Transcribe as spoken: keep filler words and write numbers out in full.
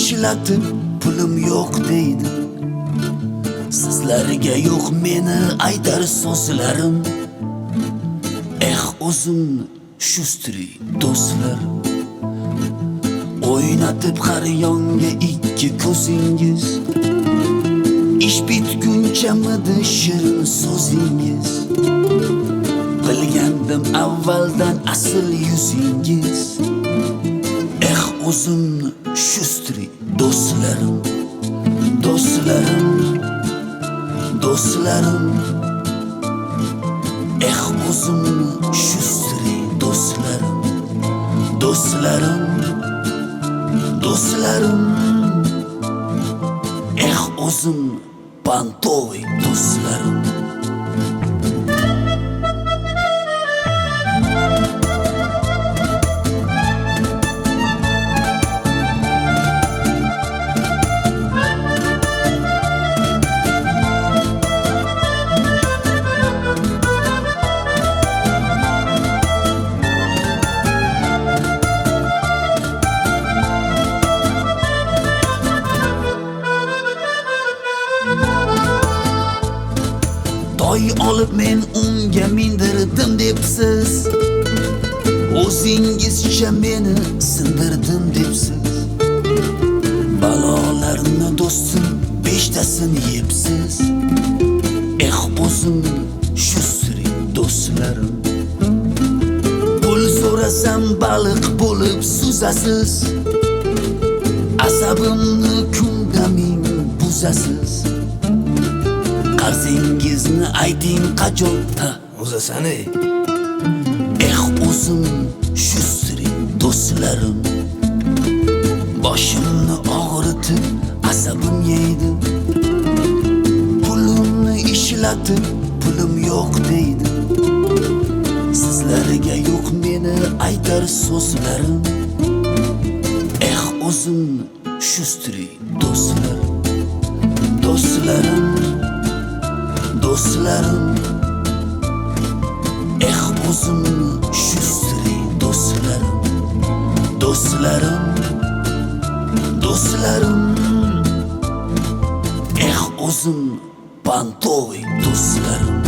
ishlatib pulim yo'q deydi. Sizlarga yo'q meni aytar so'zlarim. Eh o'zimni shustri do'stlarim. O'ynatib har yonga ikki ko'zingiz. Ish bitgunchamidi shirin so'zingiz. Bilgandim avvaldan asl yuzingiz. Eh o'zimni shustri do'stlarim. Do'stlarim, do'stlarim. Eh o'zimni shustri do'stlarim. Do'stlarim, do'stlarim. Eh o'zim pantoy do'stlarim. Toy olib men unga mindirdim debsiz. O'zingizcha meni sindirdim debsiz. Balolarni do'stim beshtasini yebsiz. Eh o'zim shustri do'stlarim. Pul so'rasam baliq bo'lib suzasiz. Asabimni kunda ming buzasiz. Qarzingizni ayting qachon ha o'zasan-ey. Eh o'zim shustri do'stlarim. Boshimni og'ritib asabim yeydi. Pulimni ishlatib pulim yo'q deydi. Sizlarga yo'q meni aytar so'zlarim. Eh o'zim shustri do'stlarim. Do'stlarim, do'stlarim. Eh o'zimni shustri do'stlarim. Do'stlarim, do'stlarim. Eh o'zim pantoy do'stlarim.